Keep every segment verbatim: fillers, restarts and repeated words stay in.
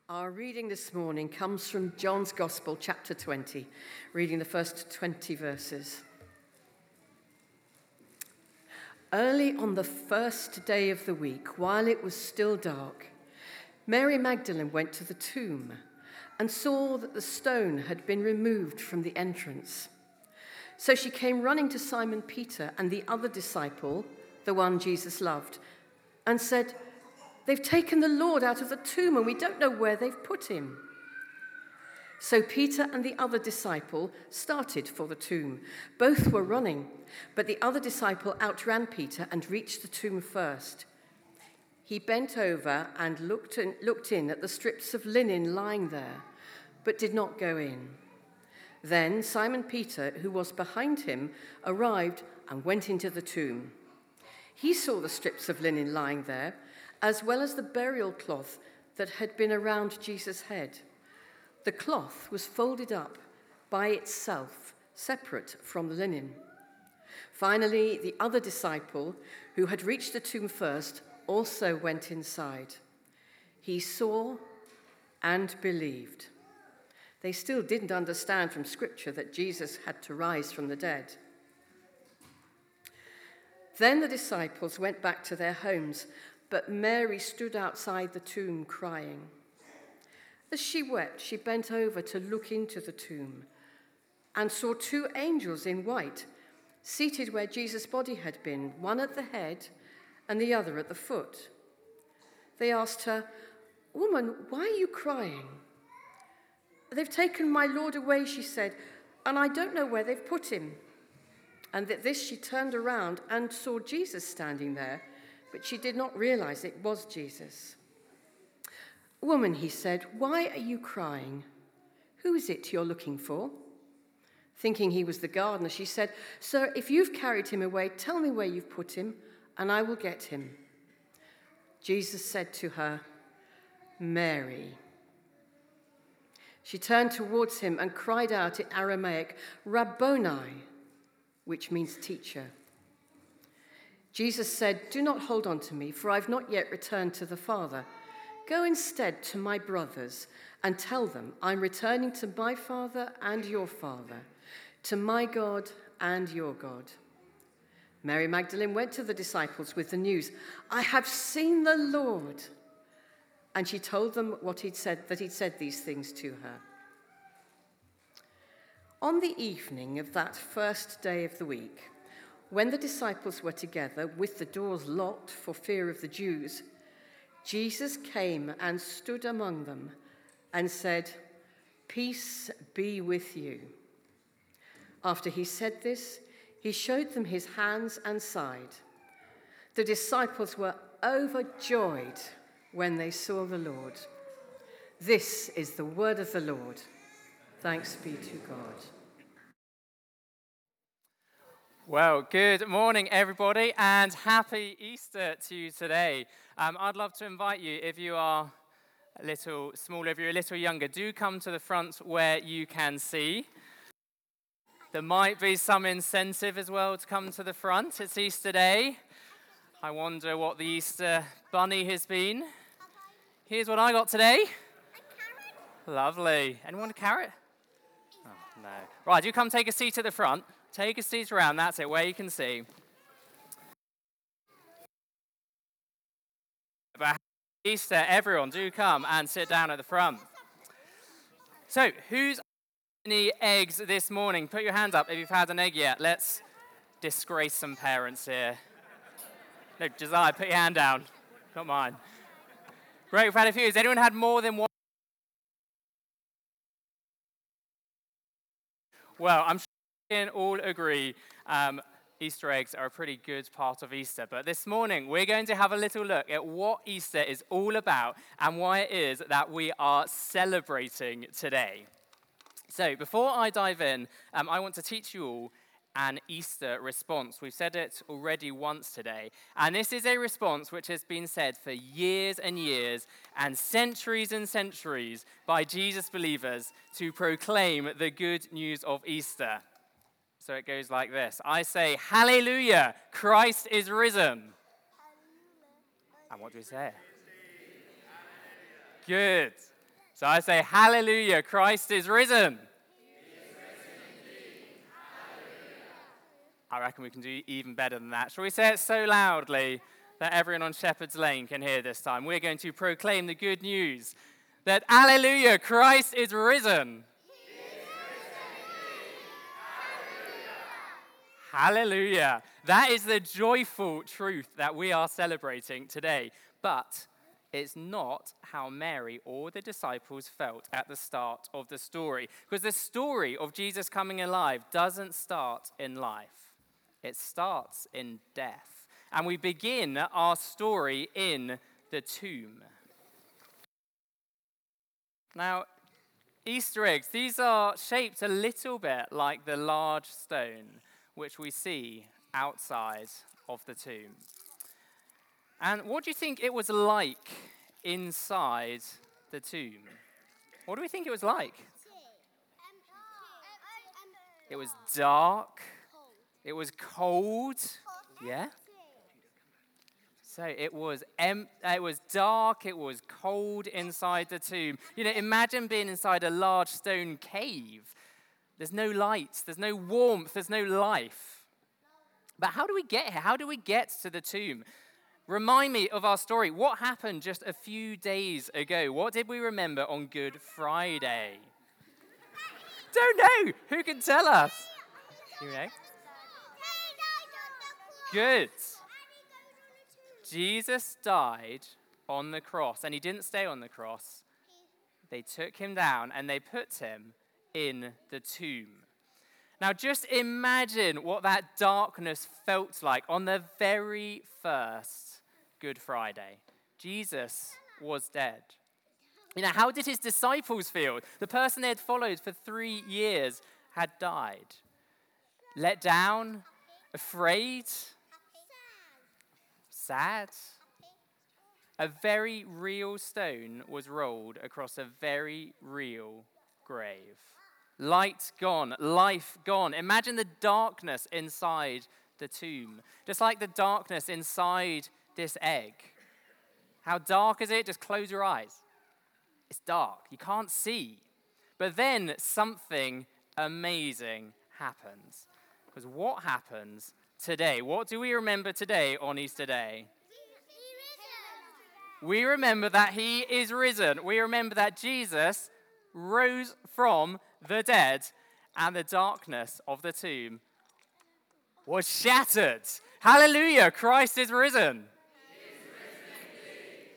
Our reading this morning comes from John's Gospel, chapter twenty, reading the first twenty verses. Early on the first day of the week, while it was still dark, Mary Magdalene went to the tomb and saw that the stone had been removed from the entrance. So she came running to Simon Peter and the other disciple, the one Jesus loved, and said, "They've taken the Lord out of the tomb and we don't know where they've put him." So Peter and the other disciple started for the tomb. Both were running, but the other disciple outran Peter and reached the tomb first. He bent over and looked in, looked in at the strips of linen lying there, but did not go in. Then Simon Peter, who was behind him, arrived and went into the tomb. He saw the strips of linen lying there, as well as the burial cloth that had been around Jesus' head. The cloth was folded up by itself, separate from the linen. Finally, the other disciple, who had reached the tomb first, also went inside. He saw and believed. They still didn't understand from Scripture that Jesus had to rise from the dead. Then the disciples went back to their homes, but Mary stood outside the tomb crying. As she wept, she bent over to look into the tomb and saw two angels in white seated where Jesus' body had been, one at the head and the other at the foot. They asked her, "Woman, why are you crying?" "They've taken my Lord away," she said, "and I don't know where they've put him." And at this she turned around and saw Jesus standing there, but she did not realize it was Jesus. "Woman," he said, "why are you crying? Who is it you're looking for?" Thinking he was the gardener, she said, "Sir, if you've carried him away, tell me where you've put him, and I will get him." Jesus said to her, "Mary." She turned towards him and cried out in Aramaic, "Rabboni," which means teacher. Jesus said, "Do not hold on to me, for I've not yet returned to the Father. Go instead to my brothers and tell them I'm returning to my Father and your Father, to my God and your God." Mary Magdalene went to the disciples with the news, "I have seen the Lord." And she told them what he'd said, that he'd said these things to her. On the evening of that first day of the week, when the disciples were together with the doors locked for fear of the Jews, Jesus came and stood among them and said, "Peace be with you." After he said this, he showed them his hands and side. The disciples were overjoyed when they saw the Lord. This is the word of the Lord. Thanks be to God. Well, good morning, everybody, and happy Easter to you today. Um, I'd love to invite you, if you are a little smaller, if you're a little younger, do come to the front where you can see. There might be some incentive as well to come to the front. It's Easter Day. I wonder what the Easter bunny has been. Here's what I got today. Lovely. Anyone a carrot? Oh, no. Right, you come take a seat at the front. Take a seat around, that's it, where you can see. But Easter, everyone, do come and sit down at the front. So, who's any eggs this morning? Put your hand up if you've had an egg yet. Let's disgrace some parents here. No, Josiah, put your hand down. Not mine. Great, we've had a few. Has anyone had more than one? Well, I'm sure we can all agree um, Easter eggs are a pretty good part of Easter. But this morning, we're going to have a little look at what Easter is all about and why it is that we are celebrating today. So before I dive in, um, I want to teach you all an Easter response. We've said it already once today. And this is a response which has been said for years and years and centuries and centuries by Jesus believers to proclaim the good news of Easter. So it goes like this. I say, "Hallelujah, Christ is risen." And what do we say? Good. So I say, hallelujah, Christ is risen. I reckon we can do even better than that. Shall we say it so loudly that everyone on Shepherd's Lane can hear this time? We're going to proclaim the good news that, hallelujah, Christ is risen. Hallelujah. That is the joyful truth that we are celebrating today. But it's not how Mary or the disciples felt at the start of the story. Because the story of Jesus coming alive doesn't start in life. It starts in death. And we begin our story in the tomb. Now, Easter eggs, these are shaped a little bit like the large stone which we see outside of the tomb. And what do you think it was like inside the tomb? What do we think it was like? It was dark. It was cold. Yeah? So it was em- it was dark, it was cold inside the tomb. You know, imagine being inside a large stone cave. There's no light, there's no warmth, there's no life. But how do we get here? How do we get to the tomb? Remind me of our story. What happened just a few days ago? What did we remember on Good Friday? Don't know. Who can tell us? You know? Good. Jesus died on the cross, and he didn't stay on the cross. They took him down, and they put him in the tomb. Now, just imagine what that darkness felt like on the very first Good Friday. Jesus was dead. You know, how did his disciples feel? The person they had followed for three years had died. Let down, afraid, sad. A very real stone was rolled across a very real grave. Light gone, life gone. Imagine the darkness inside the tomb, just like the darkness inside this egg. How dark is it? Just close your eyes. It's dark. You can't see. But then something amazing happens. Because what happens today? What do we remember today on Easter Day? We remember that he is risen. We remember that Jesus rose from the dead, and the darkness of the tomb was shattered. Hallelujah, Christ is risen. He is risen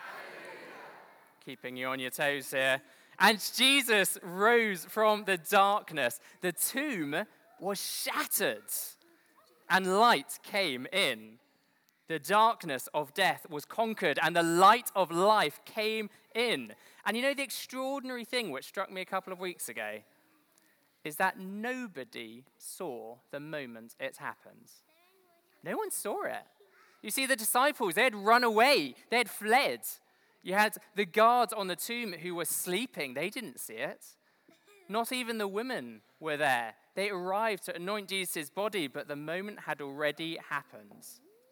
Keeping you on your toes here. And Jesus rose from the darkness. The tomb was shattered, and light came in. The darkness of death was conquered, and the light of life came in. And you know the extraordinary thing which struck me a couple of weeks ago is that nobody saw the moment it happened. No one saw it. You see, the disciples, they had run away. They had fled. You had the guards on the tomb who were sleeping. They didn't see it. Not even the women were there. They arrived to anoint Jesus' body, but the moment had already happened.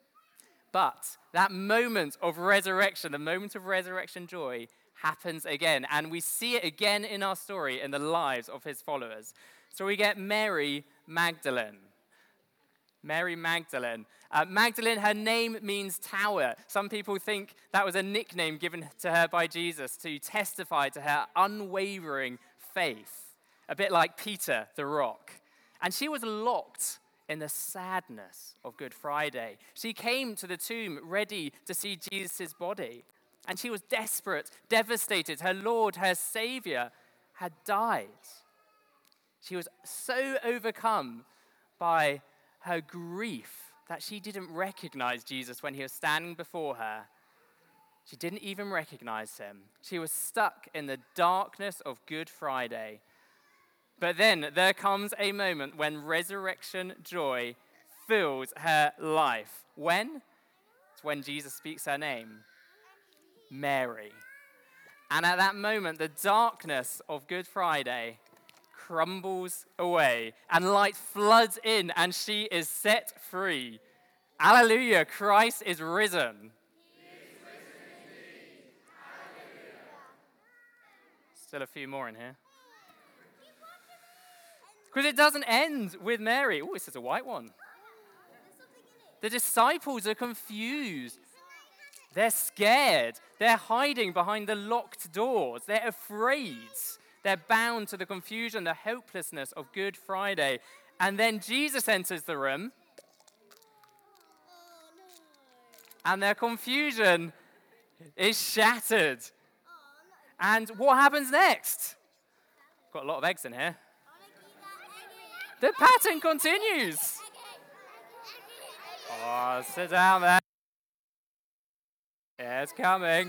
But that moment of resurrection, the moment of resurrection joy, happens again. And we see it again in our story in the lives of his followers. So we get Mary Magdalene. Mary Magdalene. Uh, Magdalene, her name means tower. Some people think that was a nickname given to her by Jesus to testify to her unwavering faith. A bit like Peter, the rock. And she was locked in the sadness of Good Friday. She came to the tomb ready to see Jesus' body. And she was desperate, devastated. Her Lord, her Savior, had died. She was so overcome by her grief that she didn't recognize Jesus when he was standing before her. She didn't even recognize him. She was stuck in the darkness of Good Friday. But then there comes a moment when resurrection joy fills her life. When? It's when Jesus speaks her name. Mary. And at that moment, the darkness of Good Friday crumbles away and light floods in and she is set free. Hallelujah, Christ is risen. He is risen indeed. Hallelujah. Still a few more in here. Because it doesn't end with Mary. Oh, this is a white one. The disciples are confused. They're scared. They're hiding behind the locked doors. They're afraid. They're bound to the confusion, the hopelessness of Good Friday. And then Jesus enters the room. And their confusion is shattered. And what happens next? Got a lot of eggs in here. The pattern continues. Oh, sit down there. Yeah, it's coming.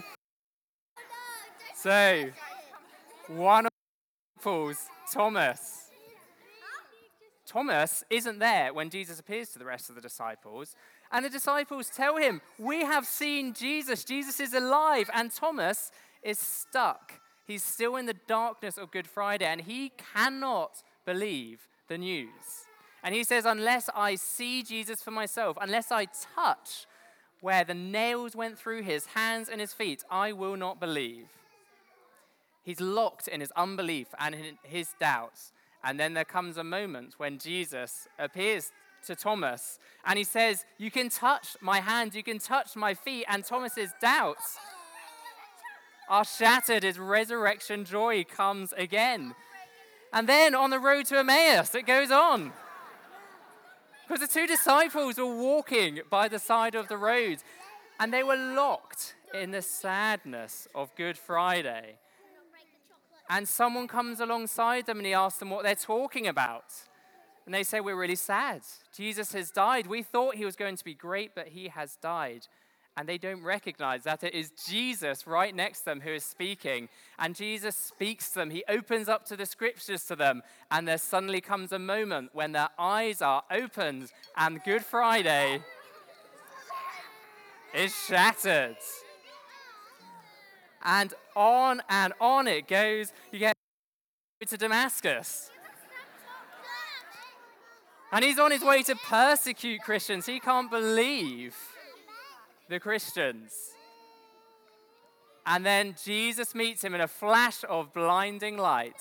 So, one of the disciples, Thomas. Thomas isn't there when Jesus appears to the rest of the disciples. And the disciples tell him, we have seen Jesus. Jesus is alive. And Thomas is stuck. He's still in the darkness of Good Friday. And he cannot believe the news. And he says, unless I see Jesus for myself, unless I touch where the nails went through his hands and his feet, I will not believe. He's locked in his unbelief and in his doubts. And then there comes a moment when Jesus appears to Thomas and he says, you can touch my hands, you can touch my feet. And Thomas's doubts are shattered. His resurrection joy comes again. And then on the road to Emmaus, it goes on. Because the two disciples were walking by the side of the road and they were locked in the sadness of Good Friday. And someone comes alongside them and he asks them what they're talking about. And they say, we're really sad. Jesus has died. We thought he was going to be great, but he has died. And they don't recognize that it is Jesus right next to them who is speaking. And Jesus speaks to them. He opens up to the scriptures to them. And there suddenly comes a moment when their eyes are opened and Good Friday is shattered. And on and on it goes. You get to Damascus. And he's on his way to persecute Christians. He can't believe the Christians. And then Jesus meets him in a flash of blinding light.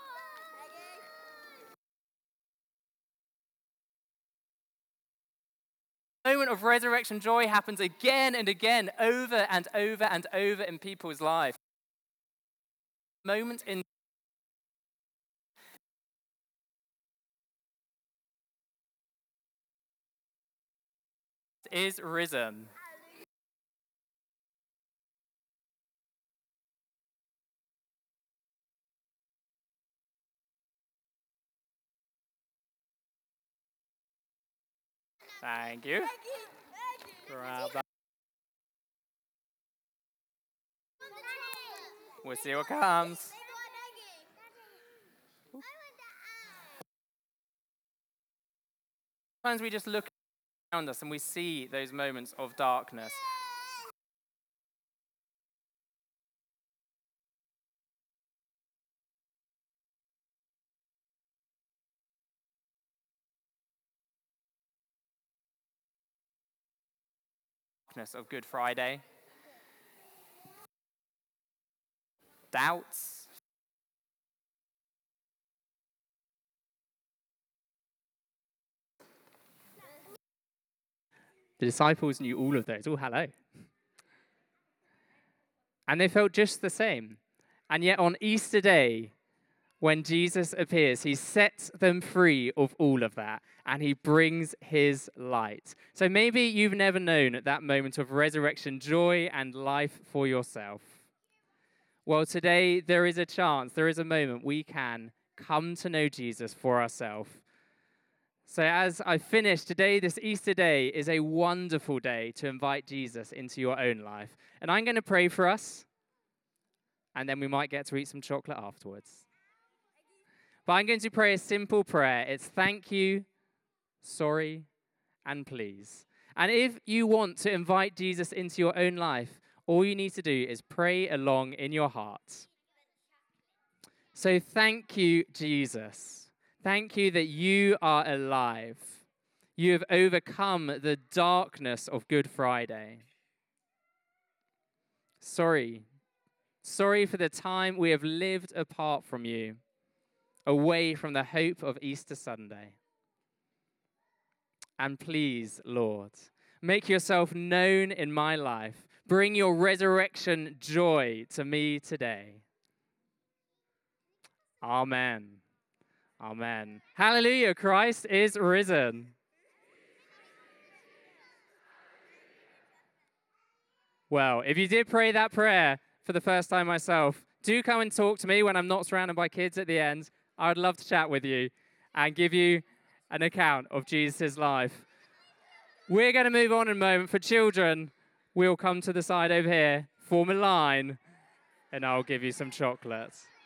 The moment of resurrection joy happens again and again, over and over and over in people's lives. Moment in is risen. Thank you. Grab that. We'll see what comes. Sometimes we just look around us and we see those moments of darkness. Of Good Friday. Doubts. The disciples knew all of those. Oh, hello. And they felt just the same. And yet on Easter Day, when Jesus appears, he sets them free of all of that. And he brings his light. So maybe you've never known that moment of resurrection joy and life for yourself. Well, today there is a chance, there is a moment we can come to know Jesus for ourselves. So as I finish today, this Easter day is a wonderful day to invite Jesus into your own life. And I'm going to pray for us. And then we might get to eat some chocolate afterwards. But I'm going to pray a simple prayer. It's thank you, sorry, and please. And if you want to invite Jesus into your own life, all you need to do is pray along in your heart. So thank you, Jesus. Thank you that you are alive. You have overcome the darkness of Good Friday. Sorry. Sorry for the time we have lived apart from you, away from the hope of Easter Sunday. And please, Lord, make yourself known in my life. Bring your resurrection joy to me today. Amen. Amen. Hallelujah, Christ is risen. Well, if you did pray that prayer for the first time myself, do come and talk to me when I'm not surrounded by kids at the end. I would love to chat with you and give you an account of Jesus' life. We're going to move on in a moment. For children, we'll come to the side over here, form a line, and I'll give you some chocolates.